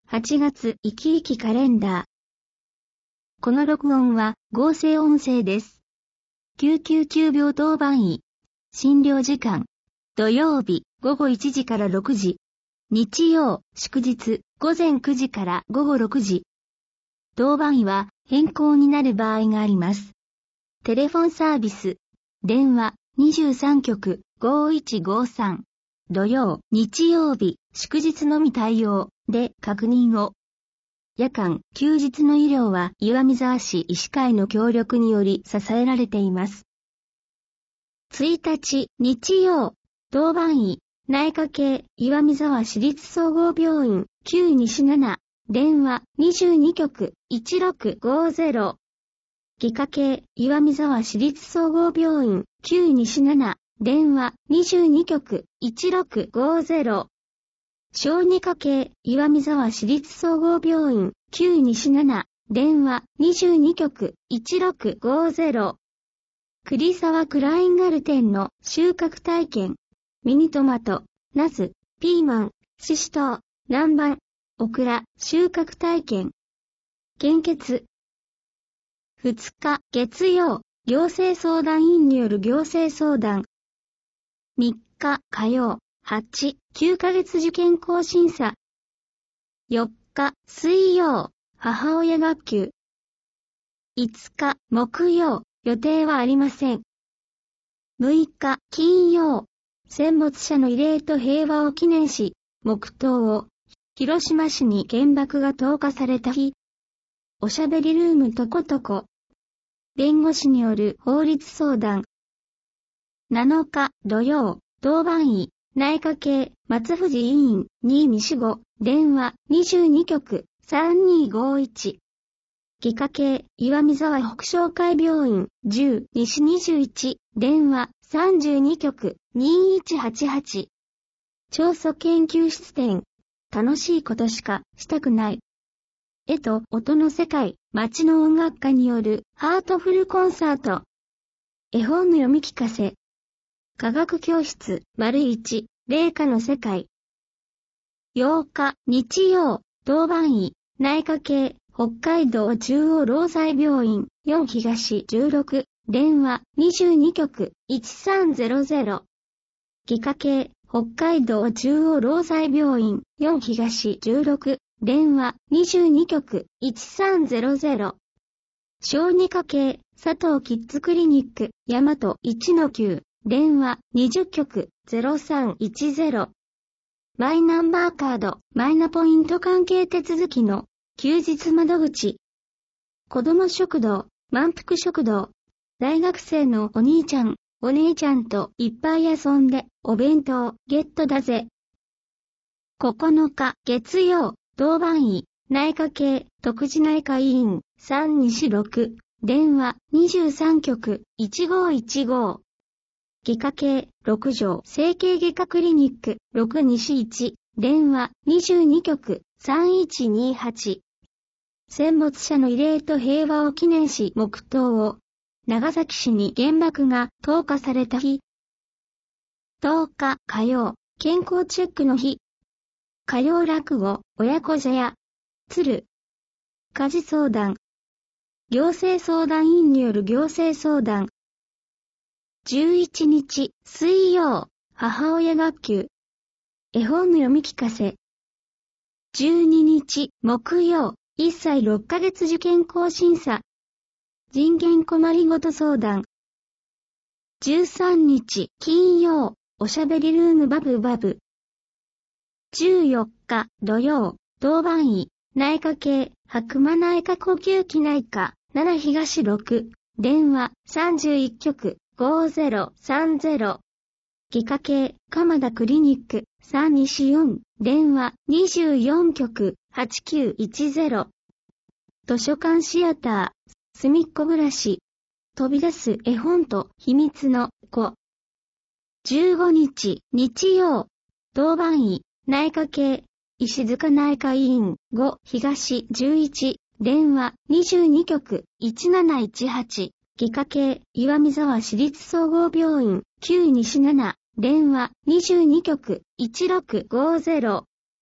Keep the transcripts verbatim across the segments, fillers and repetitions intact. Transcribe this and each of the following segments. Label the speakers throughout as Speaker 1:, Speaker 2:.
Speaker 1: はちがつ生き生きカレンダー。この録音は合成音声です。きゅうきゅうきゅう病当番医。診療時間。土曜日ごごいちじからろくじ。日曜、祝日ごぜんくじからごごろくじ。当番医は変更になる場合があります。テレフォンサービス。電話にじゅうさんきょくごいちごさん。土曜、日曜日、祝日のみ対応で確認を。夜間、休日の医療は岩見沢市医師会の協力により支えられています。ついたち、日曜、当番医、内科系、岩見沢市立総合病院、旧西なな、電話にじゅうにきょくいちろくごぜろ。外科系、岩見沢市立総合病院、旧西なな、電話にじゅうにきょくいちろくごぜろ。小児科系岩見沢市立総合病院旧西なな電話にじゅうにきょくいちろくごぜろ。栗沢クラインガルテンの収穫体験。ミニトマト、ナス、ピーマン、シシトウ、南蛮、オクラ収穫体験。献血。ふつか月曜行政相談員による行政相談。みっか火曜、はち、きゅうかげつ受験更審査。よっか水曜、母親学級。いつか木曜、予定はありません。むいか金曜、戦没者の慰霊と平和を記念し、黙祷を、広島市に原爆が投下された日。おしゃべりルームとことこ。弁護士による法律相談。なのか土曜、当番医、内科系、松藤委員、に西ご、電話、にじゅうにきょくさんにごいち。外科系、岩見沢北商会病院、じゅう、西にじゅういち、電話、さんじゅうにきょくにいちはちはち。調査研究室展。楽しいことしかしたくない。絵と音の世界、町の音楽家によるハートフルコンサート。絵本の読み聞かせ。科学教室、丸一、霊科の世界。ようか、日曜、当番医、内科系、北海道中央労災病院、よん東じゅうろく、電話、にじゅうにきょくいちさんぜろぜろ。外科系、北海道中央労災病院、よん東じゅうろく、電話、にじゅうにきょくいちさんぜろぜろ。小児科系、佐藤キッズクリニック、大和いちのきゅう。電話にじゅっきょくぜろさんいちぜろ。マイナンバーカード、マイナポイント関係手続きの休日窓口。子ども食堂、満腹食堂。大学生のお兄ちゃん、お姉ちゃんといっぱい遊んでお弁当ゲットだぜ。ここのか月曜、当番医、内科系、徳地内科医院、さん西ろく。電話にじゅうさんきょくいちごいちご。外科系、ろく条整形外科クリニック、ろく西いち、電話にじゅうにきょくさんいちにはち。戦没者の慰霊と平和を記念し黙祷を。長崎市に原爆が投下された日。とおか火曜、健康チェックの日。火曜落語、親子茶屋。鶴。家事相談。行政相談員による行政相談。じゅういちにち、水曜、母親学級。絵本の読み聞かせ。じゅうににち、木曜、いっさいろっかげつ受験更審査。人権困りごと相談。じゅうさんにち、金曜、おしゃべりルームバブバブ。じゅうよっか、土曜、当番医、内科系、白馬内科呼吸器内科、なな東ろく、電話さんじゅういっきょくごぜろさんぜろ。外科系、鎌田クリニック、さん西よん、電話にじゅうよんきょくはちきゅういちぜろ。図書館シアター、すみっこ暮らし。飛び出す絵本と秘密の子。じゅうごにち、日曜、当番医、内科系、石塚内科医院、ご東じゅういち、電話にじゅうにきょくいちなないちはち。外科系、岩見沢市立総合病院、旧西なな、電話にじゅうにきょくいちろくごぜろ。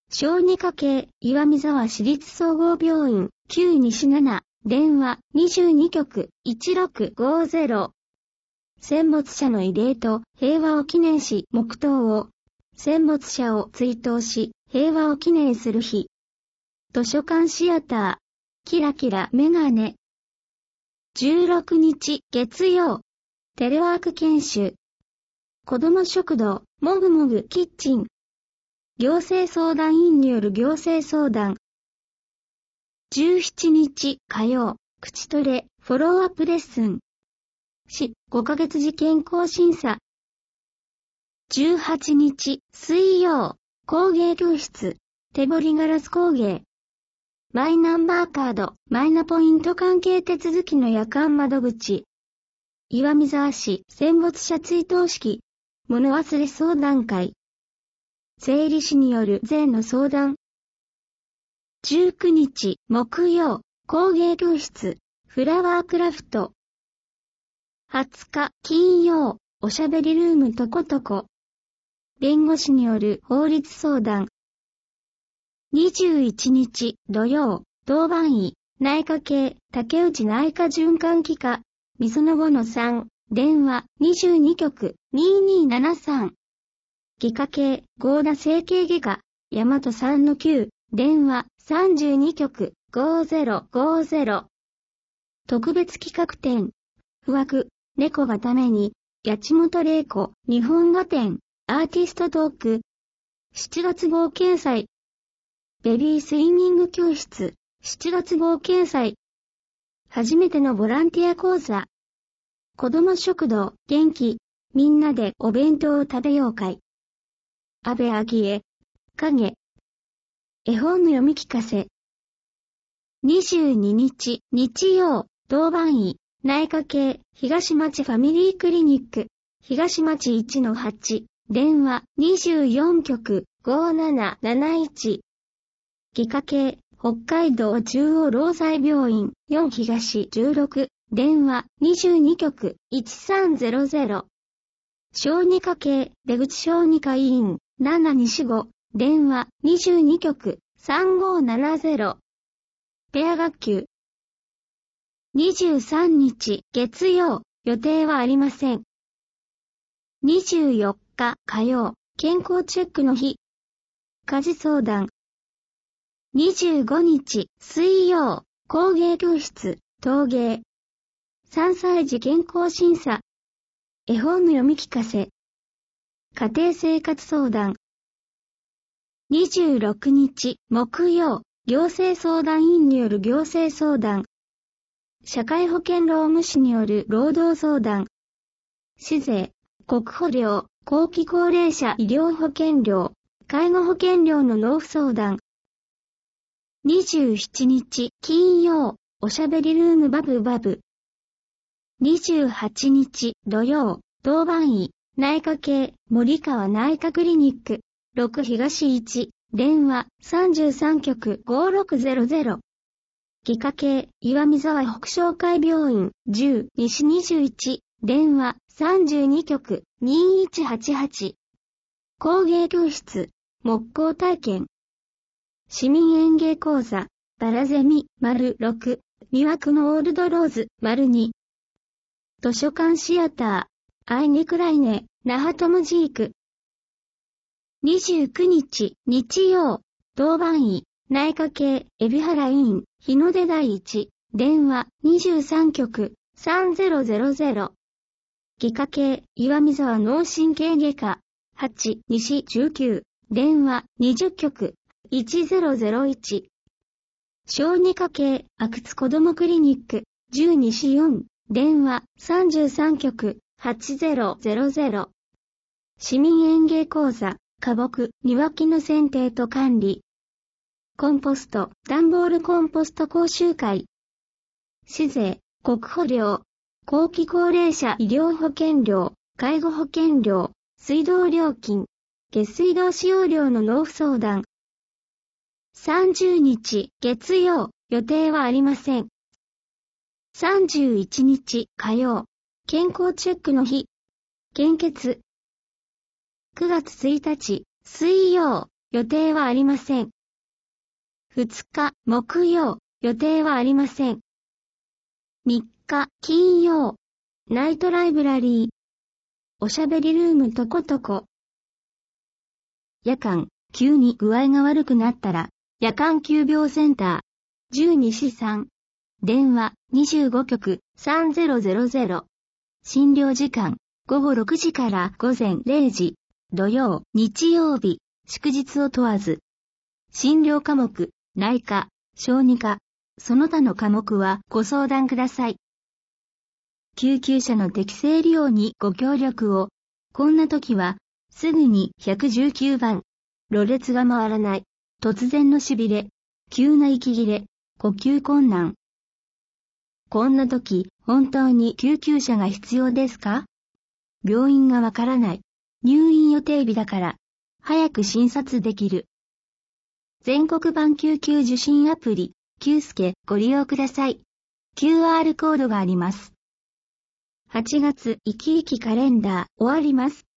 Speaker 1: 小児科系、岩見沢市立総合病院、旧西なな、電話、にじゅうに局、いちろくごゼロ。戦没者の慰霊と平和を記念し、黙祷を。戦没者を追悼し、平和を記念する日。図書館シアター、キラキラメガネ。じゅうろくにち、月曜。テレワーク研修。子ども食堂、もぐもぐキッチン。行政相談員による行政相談。じゅうしちにち、火曜。口トレ、フォローアップレッスン。市、ごかげつ次健康審査。じゅうはちにち、水曜。工芸教室。手彫りガラス工芸。マイナンバーカード、マイナポイント関係手続きの夜間窓口。岩見沢市戦没者追悼式。物忘れ相談会。税理士による税の相談。じゅうくにち、木曜。工芸教室。フラワークラフト。はつか、金曜。おしゃべりルームとことこ。弁護士による法律相談。にじゅういちにち、土曜。当番医。内科系、竹内内科循環器科。みそのごのさん。電話、にじゅうに局、ににーななさん。外科系、合田整形外科。大和さんのきゅう。電話、さんじゅうに局、ごゼロごゼロ。特別企画展。不惑、猫がために、八本玲子、日本画展、アーティストトーク。しちがつ号掲載。ベビースイミング教室、しちがつ号掲載。初めてのボランティア講座。子ども食堂、元気、みんなでお弁当を食べよう会。安倍昭恵、影。絵本の読み聞かせ。にじゅうににち、日曜、当番医、内科系、東町ファミリークリニック、東町 いちのはち、電話、にじゅうよん局、ごなななないち。外科系、北海道中央労災病院、よん東じゅうろく、電話、にじゅうに局、いちさんゼロゼロ。小児科系、出口小児科医院、なな西ご、電話、にじゅうに局、さんごななゼロ。ペア学級。にじゅうさんにち、月曜、予定はありません。にじゅうよっか、火曜、健康チェックの日。家事相談。にじゅうごにち、水曜、工芸教室、陶芸。さんさい児健康審査。絵本の読み聞かせ。家庭生活相談。にじゅうろくにち、木曜、行政相談員による行政相談。社会保険労務士による労働相談。市税、国保料、後期高齢者医療保険料、介護保険料の納付相談。にじゅうしちにち、金曜、おしゃべりルームバブバブ。にじゅうはちにち、土曜、当番医、内科系、森川内科クリニック、ろく東いち、電話、さんじゅうさん局、ごろくゼロゼロ。外科系、岩見沢北商会病院、じゅう西にじゅういち、電話、さんじゅうに局、にいちはちはち。工芸教室、木工体験。市民園芸講座、バラゼミ、丸ろく、魅惑のオールドローズ、丸に。図書館シアター、アイニクライネ、ナハトムジーク。にじゅうくにち、日曜、当番医、内科系、海老原院、日の出第一、電話、にじゅうさん局、さんゼロゼロゼロ。外科系、岩見沢脳神経外科、はち西じゅうきゅう、電話、にじゅう局、いちゼロゼロいち。小児科系、阿久津子どもクリニック、じゅう西よん、電話、さんじゅうさん局、はちゼロゼロゼロ。市民園芸講座、花木、庭木の剪定と管理。コンポスト、段ボールコンポスト講習会。市税、国保料、後期高齢者医療保険料、介護保険料、水道料金、下水道使用料の納付相談。さんじゅうにち、月曜、予定はありません。さんじゅういちにち、火曜、健康チェックの日。献血。くがつついたち、水曜、 予定はありません。ふつか、木曜、予定はありません。みっか、金曜、ナイトライブラリー、おしゃべりルームとことこ。夜間、急に具合が悪くなったら、夜間急病センター、じゅうにしさん、電話にじゅうご局さんぜろぜろぜろ。診療時間、ごごろくじからごぜんれいじ、土曜、日曜日、祝日を問わず。診療科目、内科、小児科、その他の科目はご相談ください。救急車の適正利用にご協力を。こんな時は、すぐにいちいちきゅうばん。ろれつが回らない。突然のしびれ。急な息切れ。呼吸困難。こんな時、本当に救急車が必要ですか？病院がわからない。入院予定日だから。早く診察できる。全国版救急受診アプリ、キュースケご利用ください。キューアール コードがあります。はちがつ生き生きカレンダー終わります。